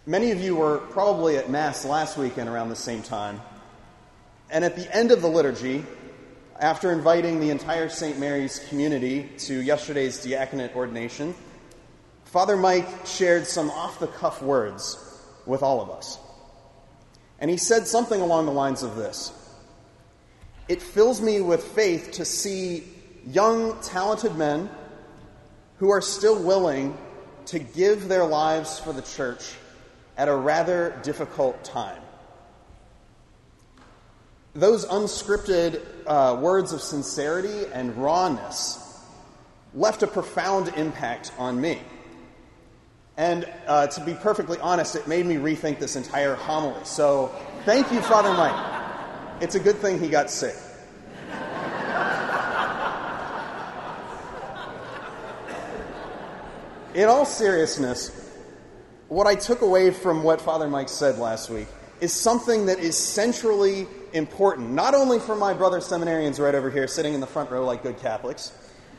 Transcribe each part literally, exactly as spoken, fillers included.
Many of you were probably at Mass last weekend around the same time. And at the end of the liturgy, after inviting the entire Saint Mary's community to yesterday's diaconate ordination, Father Mike shared some off-the-cuff words with all of us. And he said something along the lines of this: "It fills me with faith to see young, talented men who are still willing to give their lives for the church at a rather difficult time." Those unscripted uh, words of sincerity and rawness left a profound impact on me. And uh, to be perfectly honest, it made me rethink this entire homily. So thank you, Father Mike. It's a good thing he got sick. In all seriousness, what I took away from what Father Mike said last week is something that is centrally important, not only for my brother seminarians right over here sitting in the front row like good Catholics,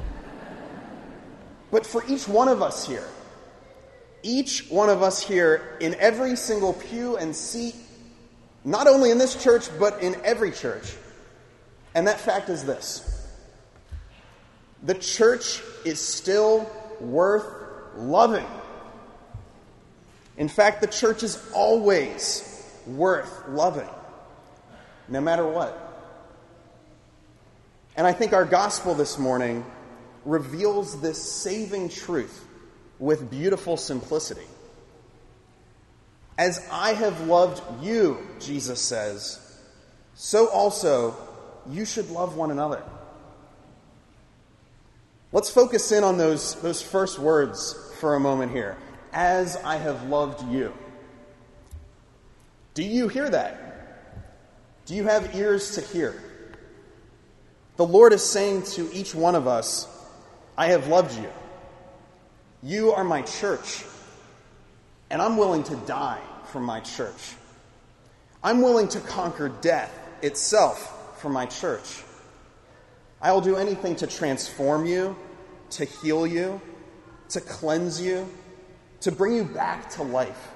but for each one of us here. Each one of us here in every single pew and seat, not only in this church, but in every church. And that fact is this: the church is still worth loving. In fact, the church is always worth loving, no matter what. And I think our gospel this morning reveals this saving truth with beautiful simplicity. As I have loved you, Jesus says, so also you should love one another. Let's focus in on those, those first words for a moment here. As I have loved you. Do you hear that? Do you have ears to hear? The Lord is saying to each one of us, I have loved you. You are my church, and I'm willing to die for my church. I'm willing to conquer death itself for my church. I will do anything to transform you, to heal you, to cleanse you, to bring you back to life.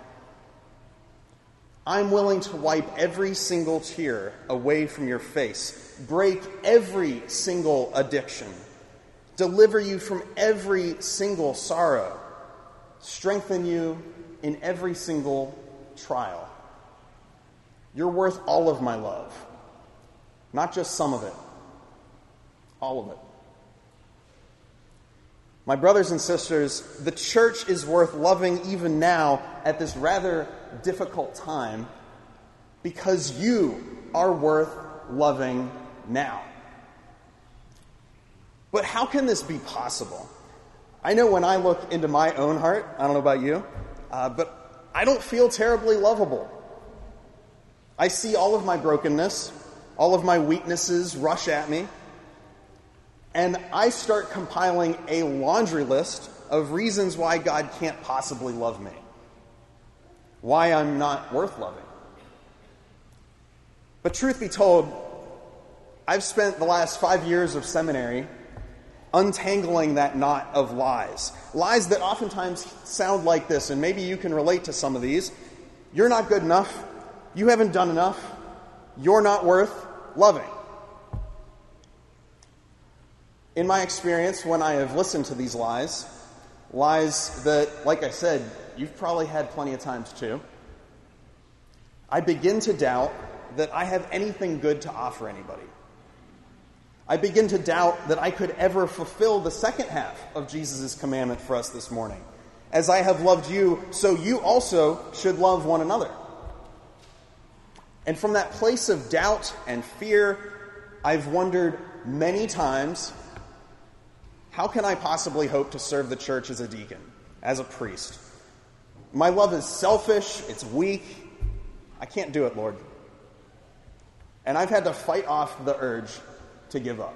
I'm willing to wipe every single tear away from your face, break every single addiction, deliver you from every single sorrow, strengthen you in every single trial. You're worth all of my love, not just some of it, all of it. My brothers and sisters, the church is worth loving even now at this rather difficult time because you are worth loving now. But how can this be possible? I know when I look into my own heart, I don't know about you, uh, but I don't feel terribly lovable. I see all of my brokenness, all of my weaknesses rush at me, and I start compiling a laundry list of reasons why God can't possibly love me, why I'm not worth loving. But truth be told, I've spent the last five years of seminary untangling that knot of lies. Lies that oftentimes sound like this, and maybe you can relate to some of these. You're not good enough. You haven't done enough. You're not worth loving. In my experience, when I have listened to these lies, lies that, like I said, you've probably had plenty of times too, I begin to doubt that I have anything good to offer anybody. I begin to doubt that I could ever fulfill the second half of Jesus' commandment for us this morning. As I have loved you, so you also should love one another. And from that place of doubt and fear, I've wondered many times, how can I possibly hope to serve the church as a deacon, as a priest? My love is selfish, it's weak. I can't do it, Lord. And I've had to fight off the urge to give up.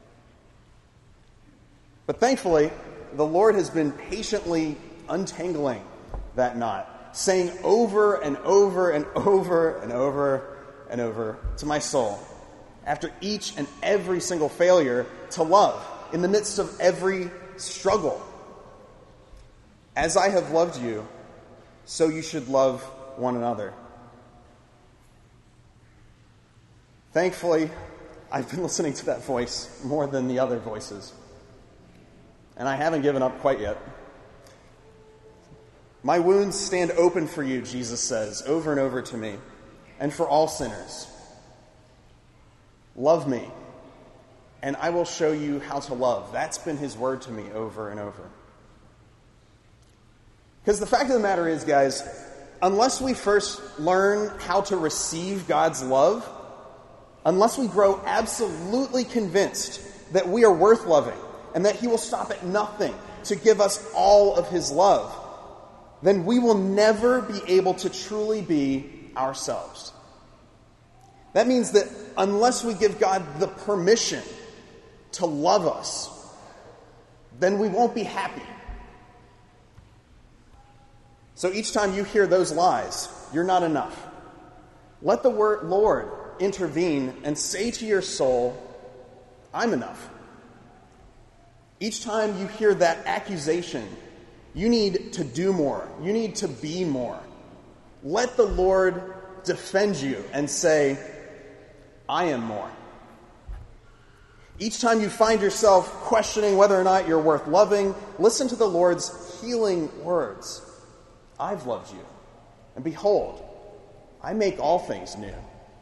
But thankfully, the Lord has been patiently untangling that knot, saying over and over and over and over and over to my soul, after each and every single failure, to love in the midst of every struggle. As I have loved you, so you should love one another. Thankfully, I've been listening to that voice more than the other voices, and I haven't given up quite yet. My wounds stand open for you, Jesus says over and over to me, and for all sinners. Love me, and I will show you how to love. That's been his word to me over and over. Because the fact of the matter is, guys, unless we first learn how to receive God's love, unless we grow absolutely convinced that we are worth loving and that he will stop at nothing to give us all of his love, then we will never be able to truly be ourselves. That means that unless we give God the permission to love us, then we won't be happy. So each time you hear those lies, you're not enough. Let the word Lord intervene and say to your soul, I'm enough. Each time you hear that accusation, you need to do more. You need to be more. Let the Lord defend you and say, I am more. Each time you find yourself questioning whether or not you're worth loving, listen to the Lord's healing words. I've loved you, and behold, I make all things new.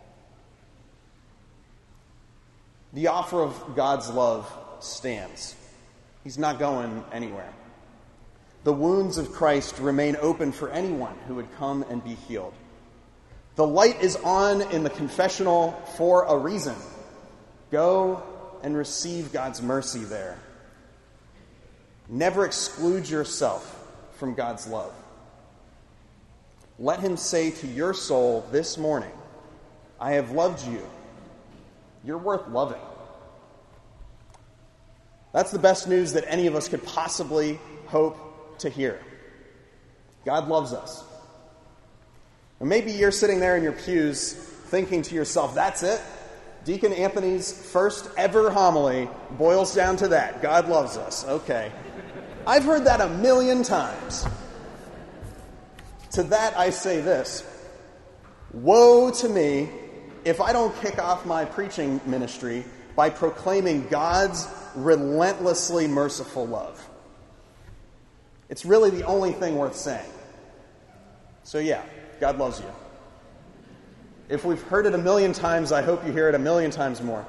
The offer of God's love stands. He's not going anywhere. The wounds of Christ remain open for anyone who would come and be healed. The light is on in the confessional for a reason. Go and receive God's mercy there. Never exclude yourself from God's love. Let him say to your soul this morning, I have loved you. You're worth loving. That's the best news that any of us could possibly hope to hear. God loves us. And maybe you're sitting there in your pews thinking to yourself, that's it? Deacon Anthony's first ever homily boils down to that. God loves us. Okay. I've heard that a million times. To that I say this: woe to me if I don't kick off my preaching ministry by proclaiming God's relentlessly merciful love. It's really the only thing worth saying. So yeah, God loves you. If we've heard it a million times, I hope you hear it a million times more.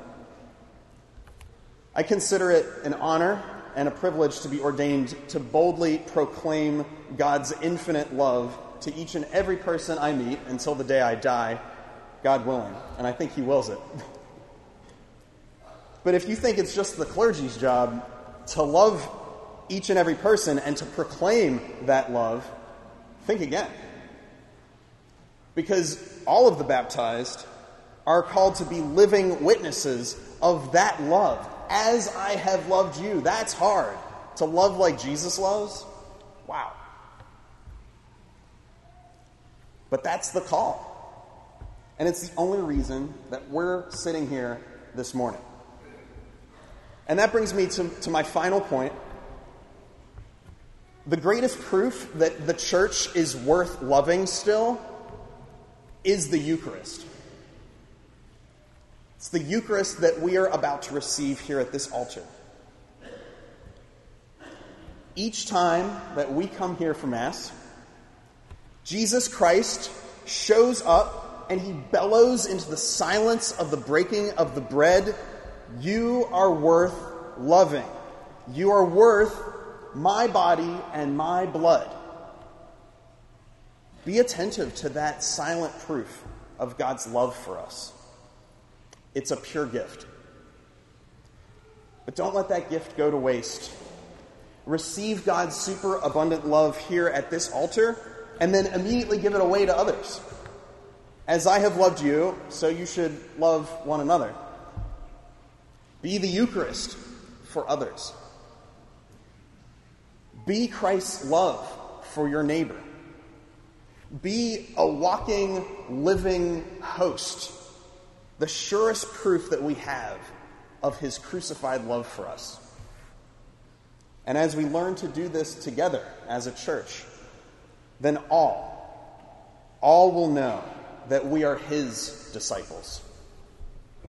I consider it an honor and a privilege to be ordained to boldly proclaim God's infinite love to each and every person I meet until the day I die, God willing. And I think he wills it. But if you think it's just the clergy's job to love each and every person and to proclaim that love, think again. Because all of the baptized are called to be living witnesses of that love. As I have loved you. That's hard. To love like Jesus loves? Wow. But that's the call. And it's the only reason that we're sitting here this morning. And that brings me to, to my final point. The greatest proof that the church is worth loving still is the Eucharist. It's the Eucharist that we are about to receive here at this altar. Each time that we come here for Mass, Jesus Christ shows up and he bellows into the silence of the breaking of the bread, you are worth loving. You are worth my body and my blood. Be attentive to that silent proof of God's love for us. It's a pure gift. But don't let that gift go to waste. Receive God's super abundant love here at this altar, and then immediately give it away to others. As I have loved you, so you should love one another. Be the Eucharist for others. Be Christ's love for your neighbor. Be a walking, living host, the surest proof that we have of his crucified love for us. And as we learn to do this together as a church, then all, all will know that we are his disciples.